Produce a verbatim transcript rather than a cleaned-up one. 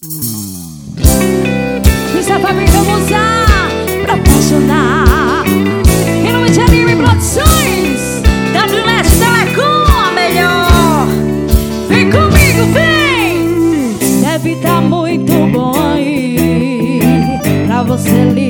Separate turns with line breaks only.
Essa família vamos usar pra apaixonar. Em nome de Anime Produções, W S Telecom, a melhor. Vem comigo, vem. Deve tá muito bom aí pra você ligar.